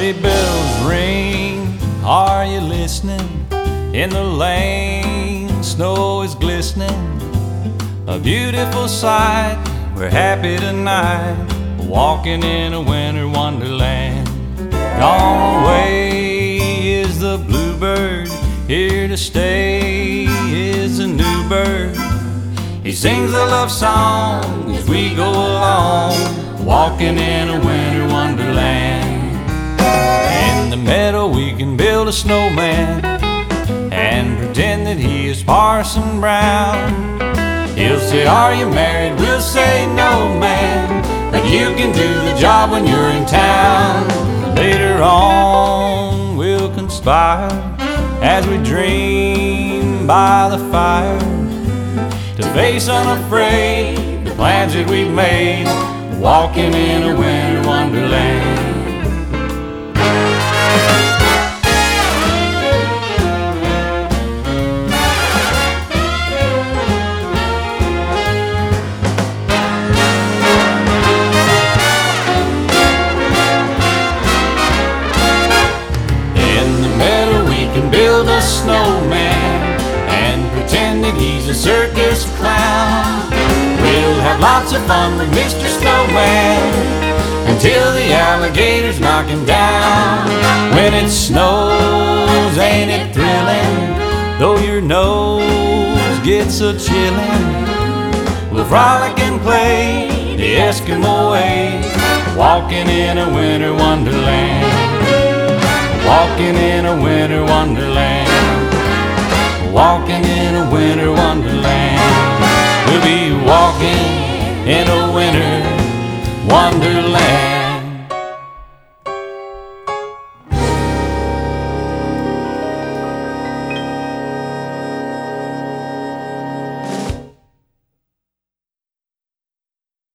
Sleigh bells ring, are you listening? In the lane, snow is glistening. A beautiful sight, we're happy tonight, walking in a winter wonderland. Gone away is the bluebird, here to stay is a new bird. He sings a love song as we go along, walking in a winter wonderland. In the meadow we can build a snowman and pretend that he is Parson Brown. He'll say, are you married? We'll say, no, man, but you can do the job when you're in town. Later on we'll conspire as we dream by the fire to face unafraid the plans that we've made, walking in a winter wonderland. Build a snowman and pretend that he's a circus clown. We'll have lots of fun with Mr. Snowman until the alligators knock him down. When it snows, ain't it thrilling? Though your nose gets a chillin', we'll frolic and play the Eskimo way, walking in a winter wonderland. Walking in a winter wonderland. Walking in a winter wonderland.